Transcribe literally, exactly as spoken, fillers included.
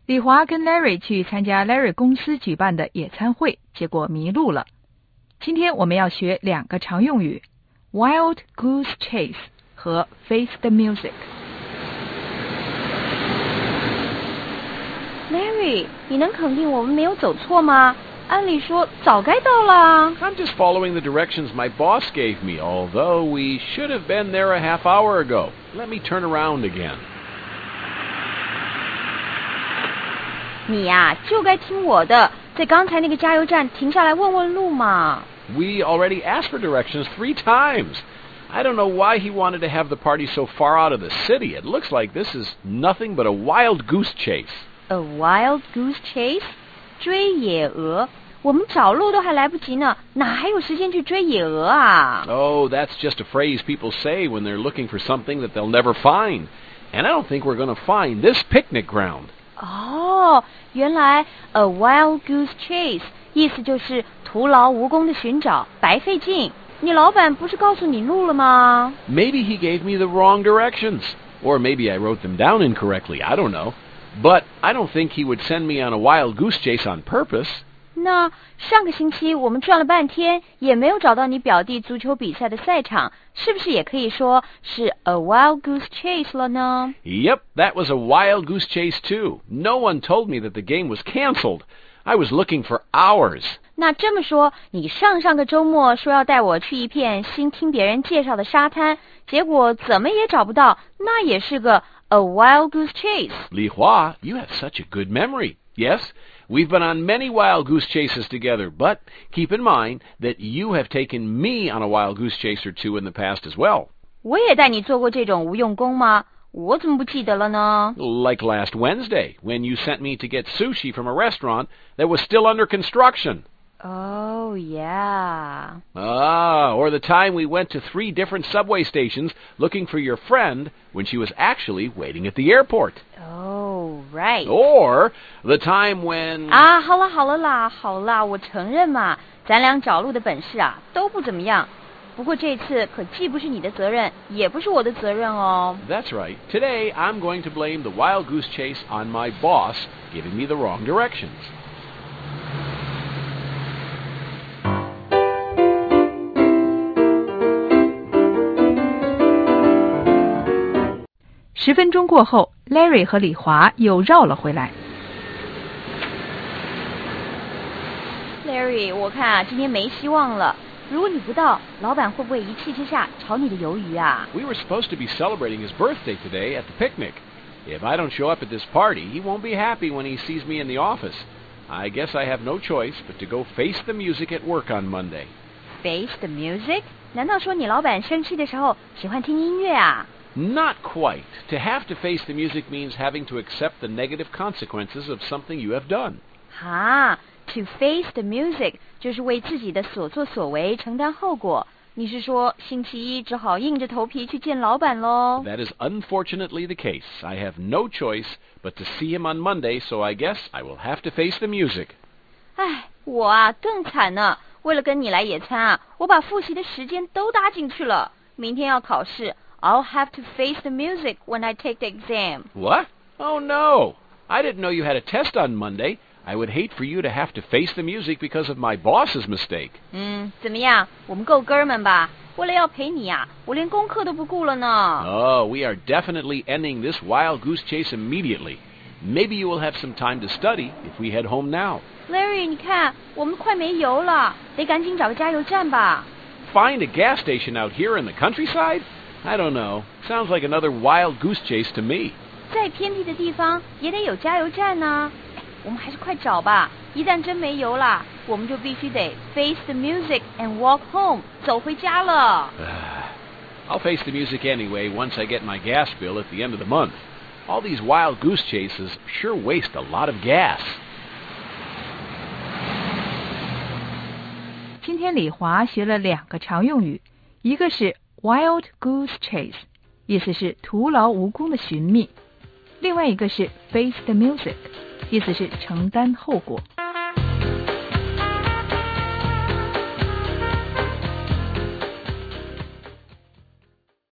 李华跟 Larry 去参加 Larry 公司举办的野餐会，结果迷路了。今天我们要学两个常用语 Wild Goose Chase 和 Face the Music。Larry， 你能肯定我们没有走错吗？按理说早该到了。 I'm just following the directions my boss gave me, although we should have been there a half hour ago. Let me turn around again. 你呀、啊，就该听我的，在刚才那个加油站停下来问问路嘛。 We already asked for directions three times. I don't know why he wanted to have the party so far out of the city. It looks like this is nothing but a wild goose chase. A wild goose chase? 追野鹅？我们找路都还来不及呢，哪还有时间去追野鹅啊？ Oh, that's just a phrase people say when they're looking for something that they'll never find. And I don't think we're going to find this picnic ground. 哦，原来 a wild goose chase 意思就是徒劳无功的寻找，白费劲。你老板不是告诉你路了吗？ Maybe he gave me the wrong directions. Or maybe I wrote them down incorrectly. I don't know. But I don't think he would send me on a wild goose chase on purpose. 那上个星期我们转了半天，也没有找到你表弟足球比赛的赛场，是不是也可以说是 a wild goose chase 了呢？ Yep, that was a wild goose chase too. No one told me that the game was canceled. I was looking for hours. 那这么说，你上上个周末说要带我去一片新听别人介绍的沙滩，结果怎么也找不到，那也是个 a wild goose chase. Li Hua, you have such a good memory. Yes, we've been on many wild goose chases together, but keep in mind that you have taken me on a wild goose chase or two in the past as well. 我也带你做过这种无用功吗？我怎么不记得了呢？ Like last Wednesday, when you sent me to get sushi from a restaurant that was still under construction. Oh, yeah. Ah, or the time we went to three different subway stations looking for your friend when she was actually waiting at the airport. Oh, right. Or the time when... 啊，好了好了啦，好啦，我承认嘛，咱俩找路的本事啊都不怎么样。不过这次可既不是你的责任，也不是我的责任哦。 That's right. Today I'm going to blame the wild goose chase on my boss giving me the wrong directions. 十分钟过后 Larry 和李华又绕了回来。 Larry， 我看啊今天没希望了。如果你不到，老板会不会一气之下炒你的鱿鱼啊？ We were supposed to be celebrating his birthday today at the picnic. If I don't show up at this party, he won't be happy when he sees me in the office. I guess I have no choice but to go face the music at work on Monday. Face the music？ 难道说你老板生气的时候喜欢听音乐啊？ Not quite. To have to face the music means having to accept the negative consequences of something you have done. 哈 To face the music 就是为自己的所作所为承担后果。你是说星期一只好硬着头皮去见老板咯？ That is unfortunately the case. I have no choice but to see him on Monday, so I guess I will have to face the music. 唉，我啊更惨呢。为了跟你来野餐啊，我把复习的时间都搭进去了。明天要考试 I'll have to face the music when I take the exam. What? Oh no! I didn't know you had a test on Monday.I would hate for you to have to face the music because of my boss's mistake. 嗯，怎么样？我们够哥们吧？为了要陪你呀、啊，我连功课都不顾了呢。 Oh, we are definitely ending this wild goose chase immediately. Maybe you will have some time to study if we head home now. Larry， 你看，我们快没油了，得赶紧找个加油站吧。 Find a gas station out here in the countryside? I don't know. Sounds like another wild goose chase to me. 再偏僻的地方也得有加油站呢。我们还是快找吧，一旦真没油了，我们就必须得 face the music and walk home， 走回家了。 I'll face the music anyway once I get my gas bill at the end of the month. All these wild goose chases sure waste a lot of gas. 今天李华学了两个常用语，一个是 wild goose chase， 意思是徒劳无功的寻觅，另外一个是 face the music，意思是承担后果。